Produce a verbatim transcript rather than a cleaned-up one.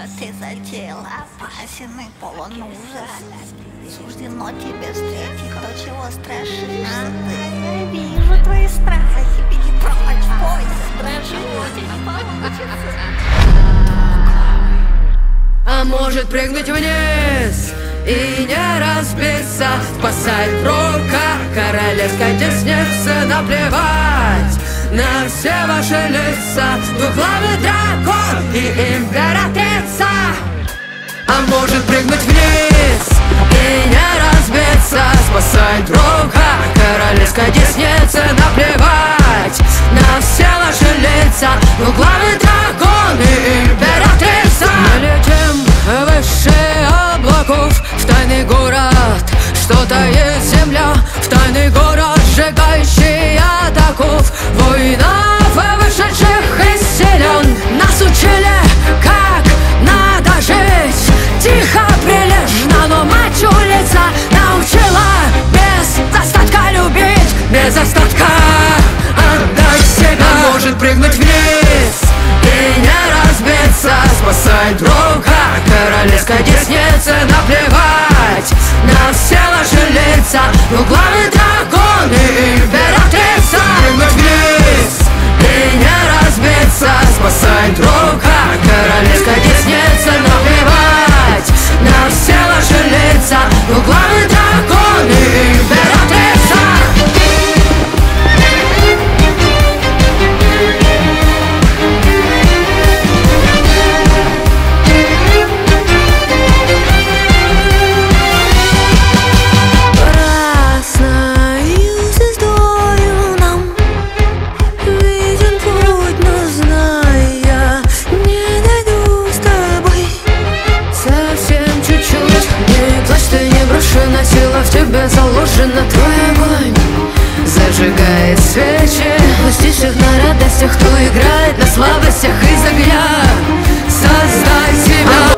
ты затеял опасен и полон ужаса. Суждено тебе встретить то, чего страшишься ты. Я вижу твои страхи, беги прочь, бойся, дрожи, тебе не получится. А может прыгнуть вниз и не разбиться, спасать в руках королевской десницы, наплевать на все ваши лица, двуглавый дракон и императрица. А может прыгнуть вниз и не разбиться, спасать в руках королевской десницы, наплевать на все ваши лица, двуглавый дракон и императрица. Мы летим выше облаков в тайный город, что таит земля, в тайный город, сжигающий атаков воинов, вышедших из селен. Нас учили, как надо жить, тихо, прилежно, но мать улица научила без остатка любить, без остатка отдать себя. А может прыгнуть вниз и не разбиться, спасать друга королевской десницы, наплевать на все ваши лица, двуглавый дракон и императрица. Прыгнуть вниз и не разбиться, спасать друга королевской десницы, наплевать на все ваши лица, двуглавый дракон и императрица. Сила в тебе заложена, твой огонь зажигает свечи. Пустишь их на радостях, кто играет на слабостях из огня. Создай себя.